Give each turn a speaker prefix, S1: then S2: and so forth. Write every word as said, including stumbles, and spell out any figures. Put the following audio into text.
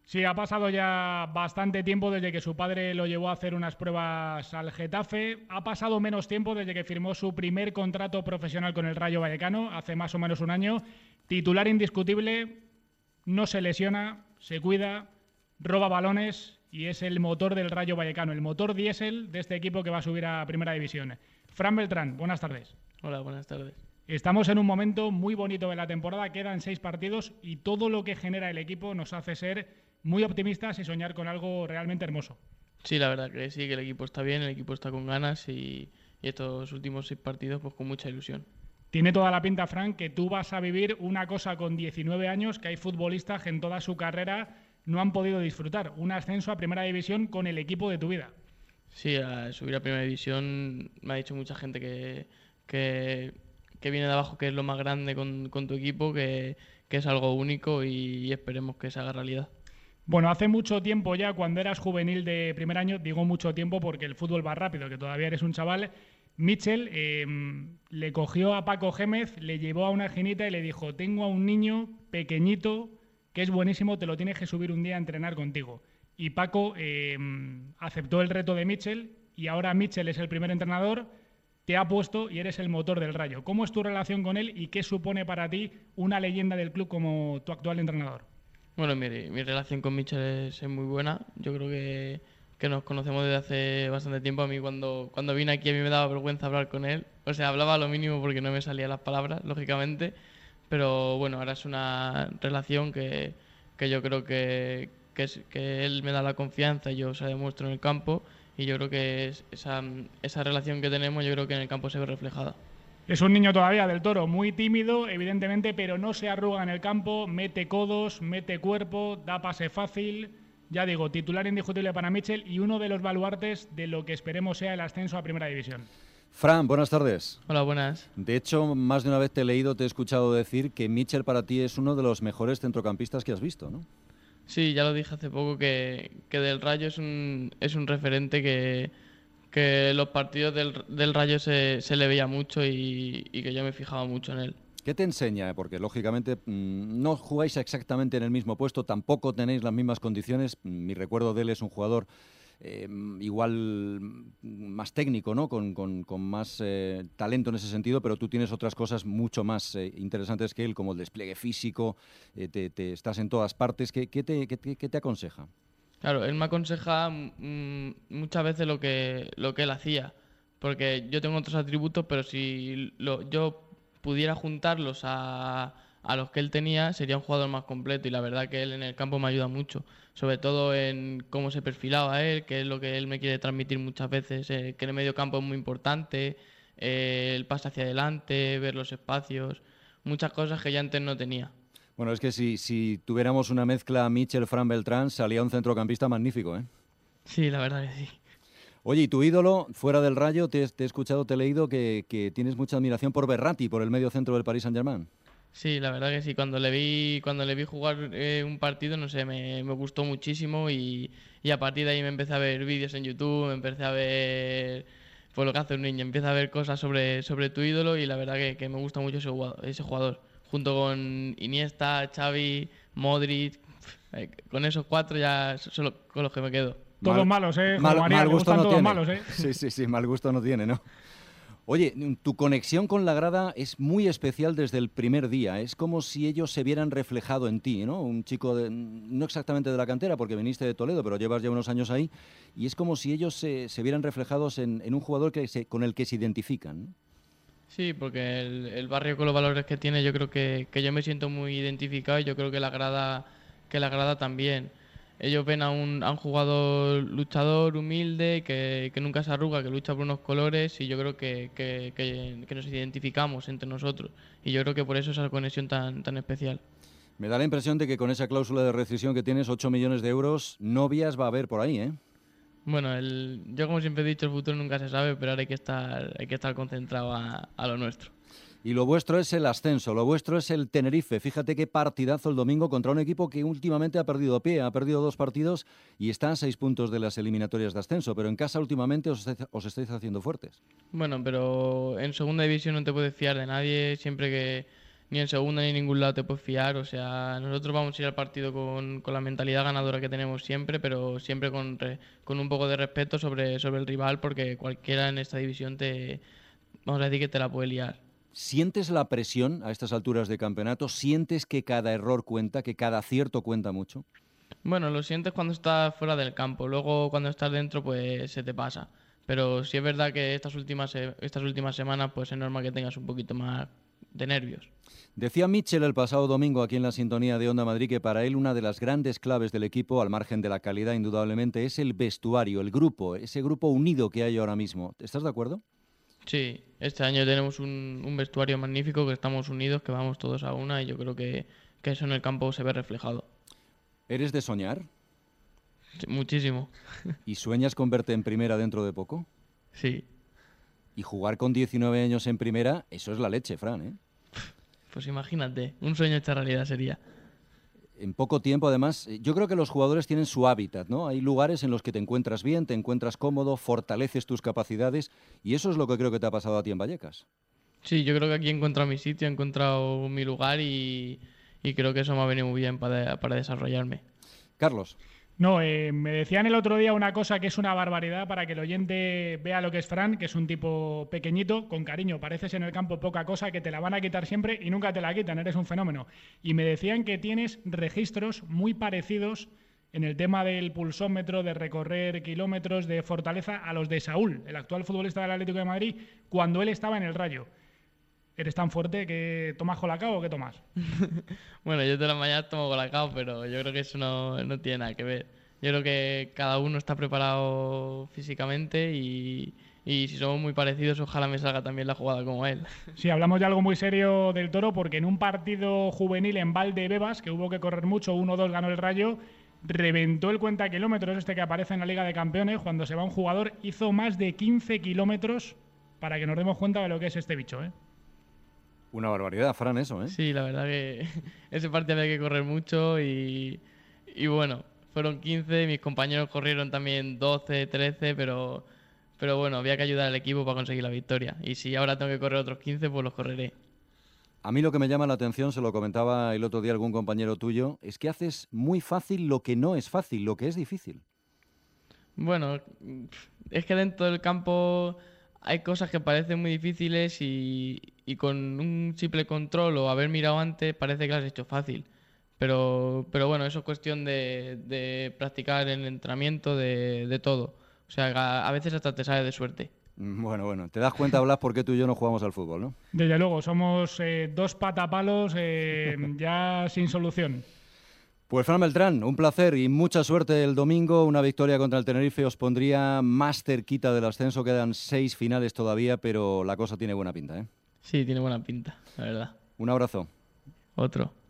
S1: Sí, ha pasado ya bastante tiempo desde que su padre lo llevó a hacer unas pruebas al Getafe. Ha pasado menos tiempo desde que firmó su primer contrato profesional con el Rayo Vallecano, hace más o menos un año. Titular indiscutible, no se lesiona, se cuida, roba balones y es el motor del Rayo Vallecano, el motor diésel de este equipo que va a subir a Primera División. Fran Beltrán, buenas tardes.
S2: Hola, buenas tardes.
S1: Estamos en un momento muy bonito de la temporada, quedan seis partidos y todo lo que genera el equipo nos hace ser muy optimistas y soñar con algo realmente hermoso.
S2: Sí, la verdad que sí, que el equipo está bien, el equipo está con ganas y, y estos últimos seis partidos pues con mucha ilusión.
S1: Tiene toda la pinta, Fran, que tú vas a vivir una cosa con diecinueve años que hay futbolistas que en toda su carrera no han podido disfrutar, un ascenso a Primera División con el equipo de tu vida.
S2: Sí, a subir a Primera División me ha dicho mucha gente que, que, que viene de abajo, que es lo más grande con, con tu equipo, que, que es algo único y, y esperemos que se haga realidad.
S1: Bueno, hace mucho tiempo ya, cuando eras juvenil de primer año, digo mucho tiempo porque el fútbol va rápido, que todavía eres un chaval, Mitchell eh, le cogió a Paco Gémez, le llevó a una esquinita y le dijo: tengo a un niño pequeñito que es buenísimo, te lo tienes que subir un día a entrenar contigo. Y Paco eh, aceptó el reto de Mitchell y ahora Mitchell es el primer entrenador, te ha puesto y eres el motor del Rayo. ¿Cómo es tu relación con él y qué supone para ti una leyenda del club como tu actual entrenador?
S2: Bueno, mi, mi relación con Mitchell es, es muy buena. Yo creo que, que nos conocemos desde hace bastante tiempo. A mí cuando, cuando vine aquí a mí me daba vergüenza hablar con él. O sea, hablaba lo mínimo porque no me salían las palabras, lógicamente. Pero bueno, ahora es una relación que, que yo creo que, que, es, que él me da la confianza y yo se la demuestro en el campo. Y yo creo que es, esa, esa relación que tenemos, yo creo que en el campo se ve reflejada.
S1: Es un niño todavía del Toro, muy tímido, evidentemente, pero no se arruga en el campo, mete codos, mete cuerpo, da pase fácil. Ya digo, titular indiscutible para Mitchell y uno de los baluartes de lo que esperemos sea el ascenso a Primera División.
S3: Fran, buenas tardes.
S2: Hola, buenas.
S3: De hecho, más de una vez te he leído, te he escuchado decir que Mitchell para ti es uno de los mejores centrocampistas que has visto, ¿no?
S2: Sí, ya lo dije hace poco que, que del Rayo es un, es un referente que, que los partidos del, del Rayo se, se le veía mucho y, y que yo me fijaba mucho en él.
S3: ¿Qué te enseña? Porque lógicamente mmm, no jugáis exactamente en el mismo puesto, tampoco tenéis las mismas condiciones. Mi recuerdo de él es un jugador eh, igual más técnico, ¿no? Con, con, con más eh, talento en ese sentido, pero tú tienes otras cosas mucho más eh, interesantes que él, como el despliegue físico, eh, te, te estás en todas partes. ¿Qué, qué, te, qué, qué te aconseja?
S2: Claro, él me aconseja mmm, muchas veces lo que, lo que él hacía, porque yo tengo otros atributos, pero si lo, yo pudiera juntarlos a, a los que él tenía, sería un jugador más completo y la verdad que él en el campo me ayuda mucho, sobre todo en cómo se perfilaba él, que es lo que él me quiere transmitir muchas veces, eh, que en el medio campo es muy importante, eh, el pase hacia adelante, ver los espacios, muchas cosas que ya antes no tenía.
S3: Bueno, es que si, si tuviéramos una mezcla Mitchell-Fran Beltrán, salía un centrocampista magnífico, ¿eh?
S2: Sí, la verdad que sí.
S3: Oye, y tu ídolo, fuera del Rayo, te, te he escuchado, te he leído que, que tienes mucha admiración por Verratti, por el medio centro del Paris Saint-Germain.
S2: Sí, la verdad que sí. Cuando le vi, cuando le vi jugar eh, un partido, no sé, me, me gustó muchísimo y, y a partir de ahí me empecé a ver vídeos en YouTube, me empecé a ver pues lo que hace un niño, empieza a ver cosas sobre, sobre tu ídolo y la verdad que, que me gusta mucho ese jugador, ese jugador. Junto con Iniesta, Xavi, Modric, eh, con esos cuatro ya son con los que me quedo.
S1: Todos
S3: Mal,
S1: malos, ¿eh?
S3: Mal,
S1: María,
S3: mal
S1: le
S3: gusto
S1: gustan
S3: no
S1: todos
S3: tiene.
S1: malos, ¿eh?
S3: Sí, sí, sí, mal gusto no tiene, ¿no? Oye, tu conexión con la grada es muy especial desde el primer día. Es como si ellos se vieran reflejado en ti, ¿no? Un chico, de, no exactamente de la cantera, porque viniste de Toledo, pero llevas ya unos años ahí. Y es como si ellos se, se vieran reflejados en, en un jugador que se, con el que se identifican, ¿no?
S2: Sí, porque el, el barrio con los valores que tiene, yo creo que, que yo me siento muy identificado y yo creo que la grada, que la grada también. Ellos ven a un, a un jugador luchador, humilde, que, que nunca se arruga, que lucha por unos colores y yo creo que, que, que, que nos identificamos entre nosotros. Y yo creo que por eso esa conexión tan, tan especial.
S3: Me da la impresión de que con esa cláusula de rescisión que tienes, ocho millones de euros, novias va a haber por ahí, ¿eh?
S2: Bueno, el, yo como siempre he dicho, el futuro nunca se sabe, pero ahora hay que estar, hay que estar concentrado a, a lo nuestro.
S3: Y lo vuestro es el ascenso, lo vuestro es el Tenerife. Fíjate qué partidazo el domingo contra un equipo que últimamente ha perdido pie, ha perdido dos partidos y está a seis puntos de las eliminatorias de ascenso, pero en casa últimamente os estáis, os estáis haciendo fuertes.
S2: Bueno, pero en segunda división no te puedes fiar de nadie, siempre que ni en segunda ni en ningún lado te puedes fiar. O sea, nosotros vamos a ir al partido con, con la mentalidad ganadora que tenemos siempre, pero siempre con, re, con un poco de respeto sobre, sobre el rival, porque cualquiera en esta división te, vamos a decir que te la puede liar.
S3: ¿Sientes la presión a estas alturas de campeonato? ¿Sientes que cada error cuenta, que cada acierto cuenta mucho?
S2: Bueno, lo sientes cuando estás fuera del campo, luego cuando estás dentro pues se te pasa. Pero sí es verdad que estas últimas, estas últimas semanas pues es normal que tengas un poquito más de nervios.
S3: Decía Mitchell el pasado domingo aquí en la sintonía de Onda Madrid que para él una de las grandes claves del equipo, al margen de la calidad indudablemente, es el vestuario, el grupo, ese grupo unido que hay ahora mismo. ¿Estás de acuerdo?
S2: Sí, este año tenemos un, un vestuario magnífico, que estamos unidos, que vamos todos a una y yo creo que, que eso en el campo se ve reflejado.
S3: ¿Eres de soñar?
S2: Sí, muchísimo.
S3: ¿Y sueñas con verte en primera dentro de poco?
S2: Sí.
S3: Y jugar con diecinueve años en primera, eso es la leche, Fran, ¿eh?
S2: Pues imagínate, un sueño hecho realidad sería.
S3: En poco tiempo, además, yo creo que los jugadores tienen su hábitat, ¿no? Hay lugares en los que te encuentras bien, te encuentras cómodo, fortaleces tus capacidades y eso es lo que creo que te ha pasado a ti en Vallecas.
S2: Sí, yo creo que aquí he encontrado mi sitio, he encontrado mi lugar y, y creo que eso me ha venido muy bien para, para desarrollarme.
S3: Carlos.
S1: No, eh, me decían el otro día una cosa que es una barbaridad para que el oyente vea lo que es Fran, que es un tipo pequeñito, con cariño, pareces en el campo poca cosa, que te la van a quitar siempre y nunca te la quitan, eres un fenómeno. Y me decían que tienes registros muy parecidos en el tema del pulsómetro, de recorrer kilómetros, de fortaleza, a los de Saúl, el actual futbolista del Atlético de Madrid, cuando él estaba en el Rayo. ¿Eres tan fuerte que tomas colacao o qué tomas?
S2: Bueno, yo todas las mañanas tomo colacao, pero yo creo que eso no, no tiene nada que ver. Yo creo que cada uno está preparado físicamente y, y si somos muy parecidos, ojalá me salga también la jugada como él.
S1: Sí, hablamos de algo muy serio del Toro, porque en un partido juvenil en Valdebebas, que hubo que correr mucho, uno dos ganó el Rayo, reventó el cuenta kilómetros este que aparece en la Liga de Campeones, cuando se va un jugador, hizo más de quince kilómetros para que nos demos cuenta de lo que es este bicho, ¿eh?
S3: Una barbaridad, Fran, eso, ¿eh?
S2: Sí, la verdad que ese partido había que correr mucho y, y bueno, fueron quince, mis compañeros corrieron también doce, trece, pero, pero bueno, había que ayudar al equipo para conseguir la victoria. Y si ahora tengo que correr otros quince, pues los correré.
S3: A mí lo que me llama la atención, se lo comentaba el otro día algún compañero tuyo, es que haces muy fácil lo que no es fácil, lo que es difícil.
S2: Bueno, es que dentro del campo hay cosas que parecen muy difíciles y, y con un simple control o haber mirado antes parece que lo has hecho fácil. Pero, pero bueno, eso es cuestión de, de practicar en el entrenamiento, de, de todo. O sea, a, a veces hasta te sale de suerte.
S3: Bueno, bueno, te das cuenta, Blas, por qué tú y yo no jugamos al fútbol, ¿no?
S1: Desde luego, somos eh, dos patapalos eh, ya sin solución.
S3: Pues Fran Beltrán, un placer y mucha suerte el domingo. Una victoria contra el Tenerife os pondría más cerquita del ascenso. Quedan seis finales todavía, pero la cosa tiene buena pinta, ¿eh?
S2: Sí, tiene buena pinta, la verdad.
S3: Un abrazo.
S2: Otro.